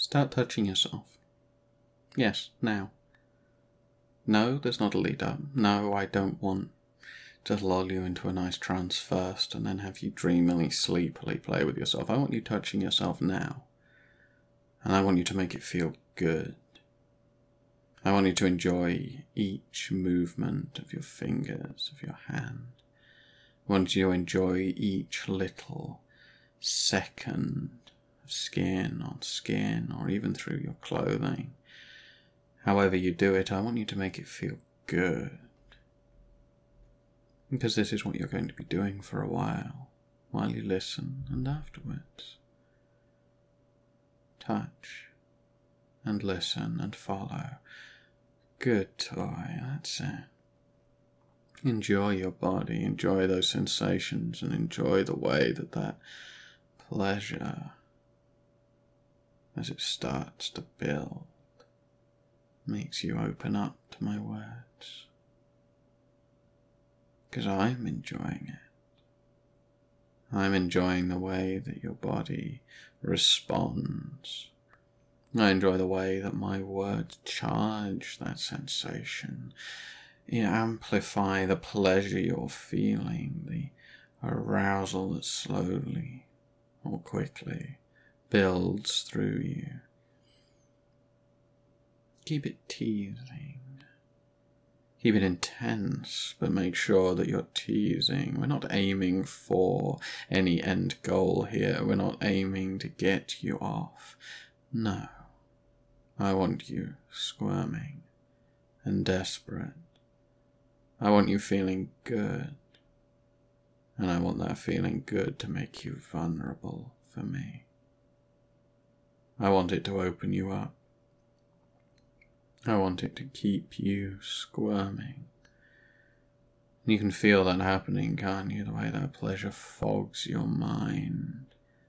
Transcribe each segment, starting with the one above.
Start touching yourself. Yes, now. No, there's not a lead up. No, I don't want to lull you into a nice trance first and then have you dreamily, sleepily play with yourself. I want you touching yourself now. And I want you to make it feel good. I want you to enjoy each movement of your fingers, of your hand. I want you to enjoy each little second of skin on skin, or even through your clothing. However you do it, I want you to make it feel good. Because this is what you're going to be doing for a while you listen and afterwards. Touch and listen and follow. Good toy, that's it. Enjoy your body, enjoy those sensations, and enjoy the way that pleasure, as it starts to build, makes you open up to my words. Because I'm enjoying it. I'm enjoying the way that your body responds. I enjoy the way that my words charge that sensation. You amplify the pleasure you're feeling, the arousal that slowly or quickly builds through you. Keep it teasing. Keep it intense, but make sure that you're teasing. We're not aiming for any end goal here. We're not aiming to get you off. No. I want you squirming and desperate. I want you feeling good. And I want that feeling good to make you vulnerable for me. I want it to open you up. I want it to keep you squirming. You can feel that happening, can't you? The way that pleasure fogs your mind.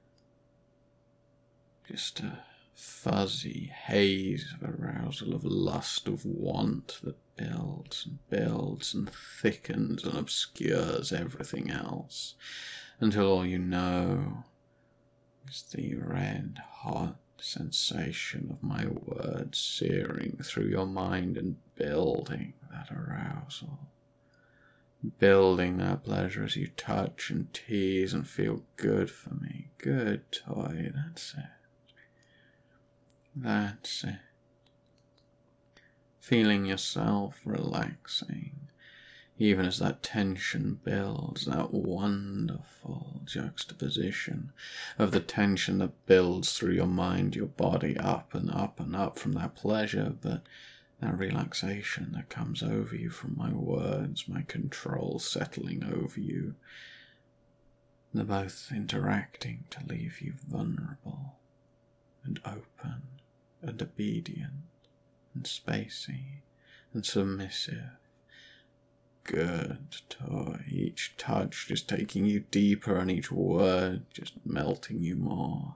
Just a fuzzy haze of arousal, of lust, of want that builds and thickens and obscures everything else until all you know is the red hot sensation of my words searing through your mind and building that arousal, building that pleasure as you touch and tease and feel good for me. Good toy, that's it. That's it. Feeling yourself relaxing, even as that tension builds, that wonderful juxtaposition of the tension that builds through your mind, your body, up and up and up from that pleasure, but that relaxation that comes over you from my words, my control settling over you. They're both interacting to leave you vulnerable and open and obedient and spacey and submissive. Good toy, each touch just taking you deeper and each word just melting you more.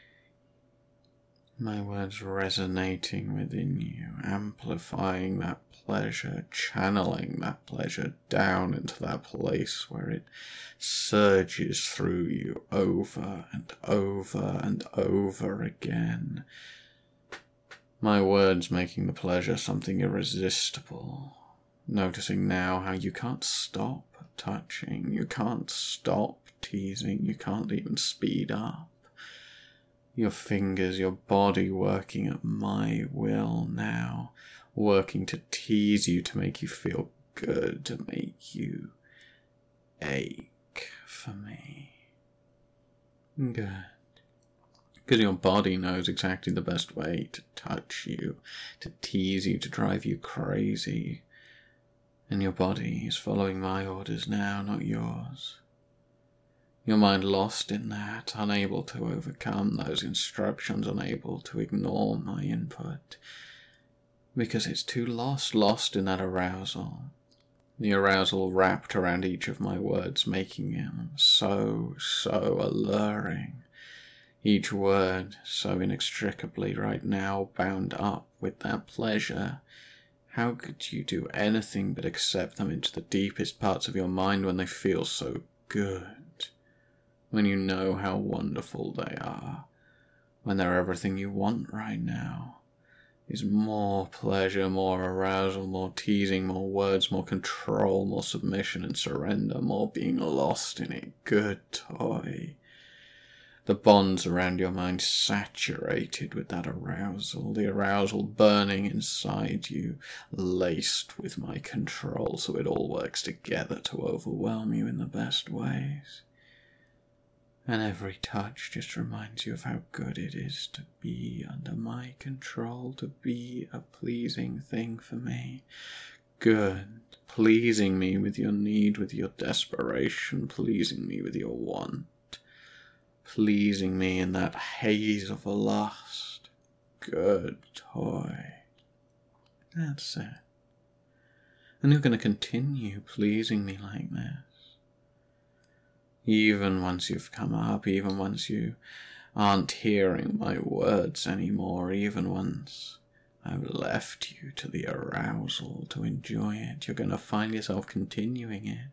My words resonating within you, amplifying that pleasure, channeling that pleasure down into that place where it surges through you over and over and over again. My words making the pleasure something irresistible. Noticing now how you can't stop touching, you can't stop teasing, you can't even speed up. Your fingers, your body working at my will now, working to tease you, to make you feel good, to make you ache for me. Good. Because your body knows exactly the best way to touch you, to tease you, to drive you crazy. And your body is following my orders now, not yours. Your mind lost in that, unable to overcome those instructions, unable to ignore my input. Because it's too lost in that arousal. The arousal wrapped around each of my words, making them so alluring. Each word so inextricably right now bound up with that pleasure. How could you do anything but accept them into the deepest parts of your mind when they feel so good? When you know how wonderful they are? when they're everything you want right now, is more pleasure, more arousal, more teasing, more words, more control, more submission and surrender, more being lost in it. Good toy. The bonds around your mind saturated with that arousal, the arousal burning inside you, laced with my control, so it all works together to overwhelm you in the best ways. And every touch just reminds you of how good it is to be under my control, to be a pleasing thing for me. Good. Pleasing me with your need, with your desperation, pleasing me with your want. Pleasing me in that haze of lust. Good toy. That's it. And you're going to continue pleasing me like this. Even once you've come up, even once you aren't hearing my words anymore, even once I've left you to the arousal to enjoy it, you're going to find yourself continuing it.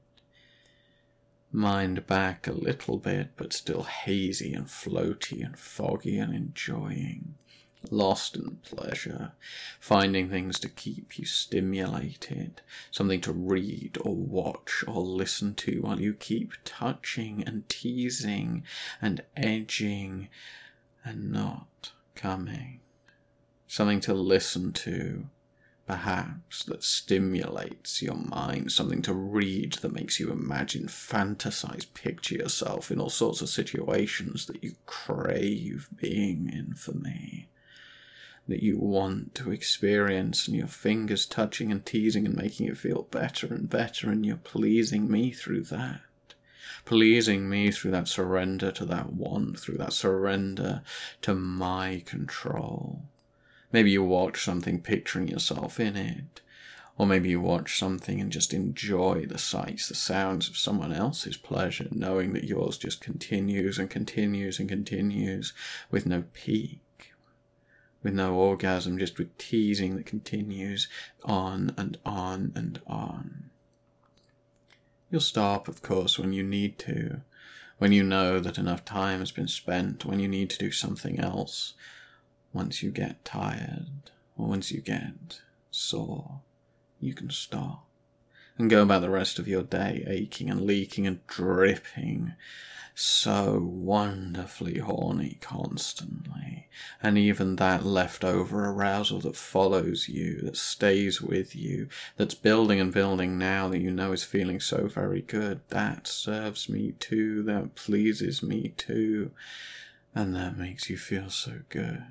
Mind back a little bit, but still hazy and floaty and foggy and enjoying. Lost in pleasure, finding things to keep you stimulated, something to read or watch or listen to while you keep touching and teasing and edging and not coming. Something to listen to, perhaps, that stimulates your mind, something to read that makes you imagine, fantasize, picture yourself in all sorts of situations that you crave being in for me, that you want to experience, and your fingers touching and teasing and making it feel better and better, and you're pleasing me through that. Pleasing me through that surrender to that want, through that surrender to my control. Maybe you watch something picturing yourself in it, or maybe you watch something and just enjoy the sights, the sounds of someone else's pleasure, knowing that yours just continues and continues and continues with no peak. With no orgasm, just with teasing that continues on and on and on. You'll stop, of course, when you need to, when you know that enough time has been spent, when you need to do something else, once you get tired, or once you get sore, you can stop and go about the rest of your day aching and leaking and dripping, so wonderfully horny constantly, and even that leftover arousal that follows you, that stays with you, that's building and building now, that you know is feeling so very good, that serves me too, that pleases me too, and that makes you feel so good.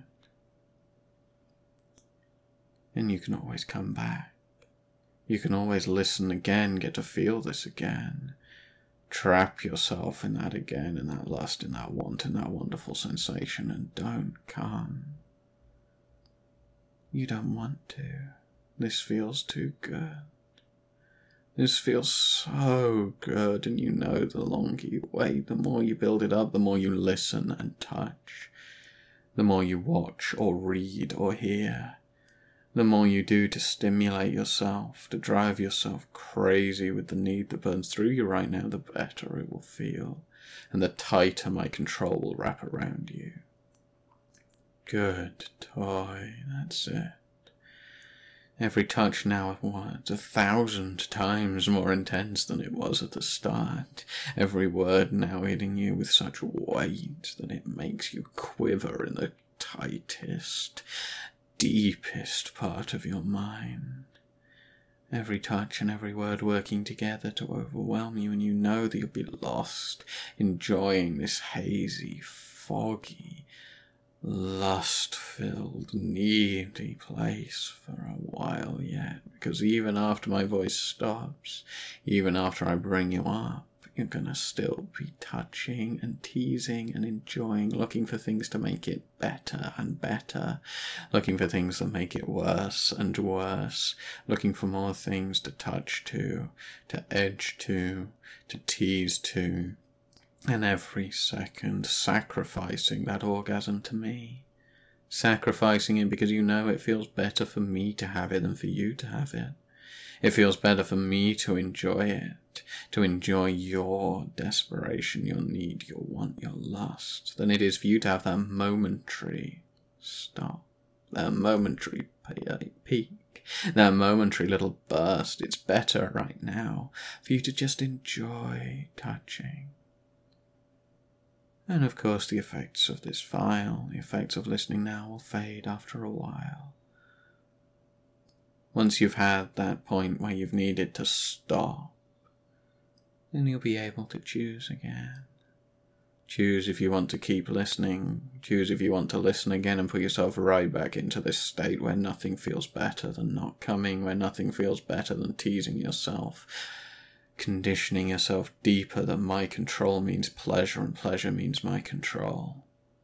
And you can always come back. You can always listen again, get to feel this again. Trap yourself in that again, in that lust, in that want, in that wonderful sensation, and don't come. You don't want to. This feels too good. This feels so good, and you know the longer you wait, the more you build it up, the more you listen and touch, the more you watch or read or hear. The more you do to stimulate yourself, to drive yourself crazy with the need that burns through you right now, the better it will feel, and the tighter my control will wrap around you. Good toy, that's it. Every touch now was 1,000 times more intense than it was at the start. Every word now hitting you with such weight that it makes you quiver in the tightest, deepest part of your mind. Every touch and every word working together to overwhelm you, and you know that you'll be lost, enjoying this hazy, foggy, lust-filled, needy place for a while yet, because even after my voice stops, even after I bring you up, you're gonna still be touching and teasing and enjoying, looking for things to make it better and better, looking for things that make it worse and worse, looking for more things to touch to edge to tease to, and every second sacrificing that orgasm to me. Sacrificing it because you know it feels better for me to have it than for you to have it. It feels better for me to enjoy it, to enjoy your desperation, your need, your want, your lust, than it is for you to have that momentary stop, that momentary peak, that momentary little burst. It's better right now for you to just enjoy touching. And of course the effects of this file, the effects of listening now, will fade after a while. Once you've had that point where you've needed to stop, then you'll be able to choose again. Choose if you want to keep listening. Choose if you want to listen again and put yourself right back into this state where nothing feels better than not coming, where nothing feels better than teasing yourself, conditioning yourself deeper that my control means pleasure and pleasure means my control.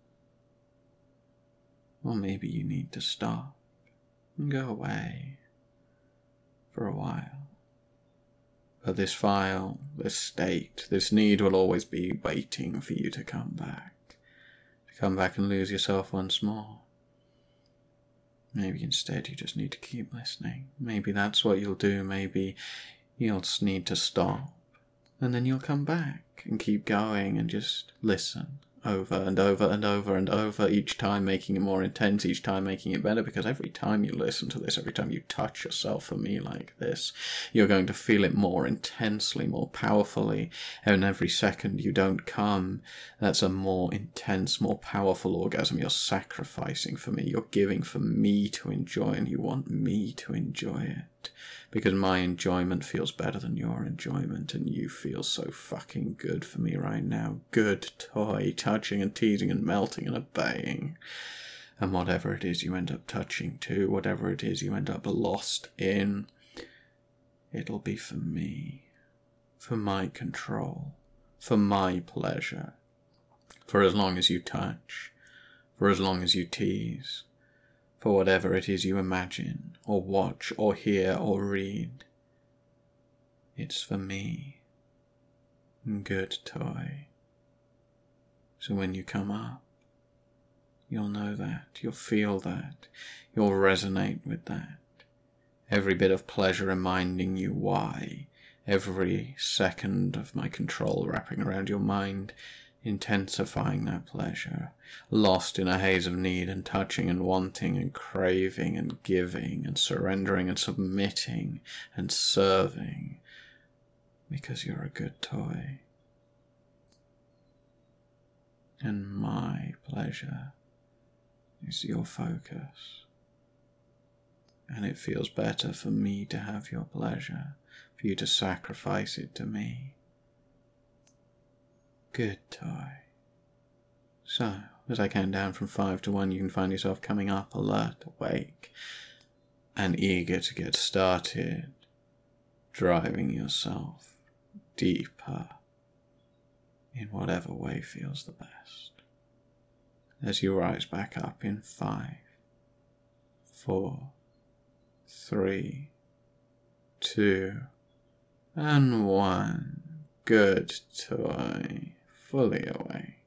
Or maybe you need to stop and go away for a while. But this file, this state, this need will always be waiting for you to come back and lose yourself once more. Maybe instead you just need to keep listening. Maybe that's what you'll do. Maybe you'll just need to stop, and then you'll come back and keep going and just listen over and over and over and over, each time making it more intense, each time making it better, because every time you listen to this, every time you touch yourself for me like this, you're going to feel it more intensely, more powerfully, and every second you don't come, that's a more intense, more powerful orgasm you're sacrificing for me, you're giving for me to enjoy, and you want me to enjoy it. Because my enjoyment feels better than your enjoyment, and you feel so fucking good for me right now. Good toy, touching and teasing and melting and obeying. And whatever it is you end up touching to, whatever it is you end up lost in, it'll be for me, for my control, for my pleasure, for as long as you touch, for as long as you tease, for whatever it is you imagine, or watch, or hear, or read. It's for me. Good toy. So when you come up, you'll know that, you'll feel that, you'll resonate with that. Every bit of pleasure reminding you why, every second of my control wrapping around your mind, intensifying that pleasure, lost in a haze of need and touching and wanting and craving and giving and surrendering and submitting and serving, because you're a good toy. And my pleasure is your focus. And it feels better for me to have your pleasure, for you to sacrifice it to me. Good toy. So, as I count down from 5 to 1, you can find yourself coming up, alert, awake, and eager to get started, driving yourself deeper in whatever way feels the best. As you rise back up in 5, 4, 3, 2, and 1. Good toy. Fully awake.